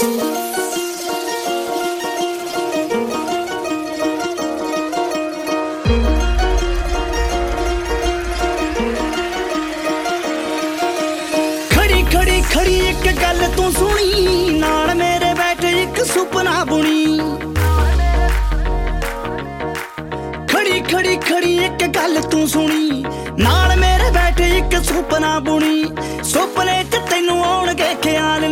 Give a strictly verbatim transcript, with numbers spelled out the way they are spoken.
खड़ी खड़ी एक गल तू सुनी, नाल मेरे बैठे एक सुपना बुनी। खड़ी खड़ी खड़ी एक गल तू सुनी, नाल मेरे बैठे एक सुपना बुनी। सुपने च तैनू आउणगे ख्याल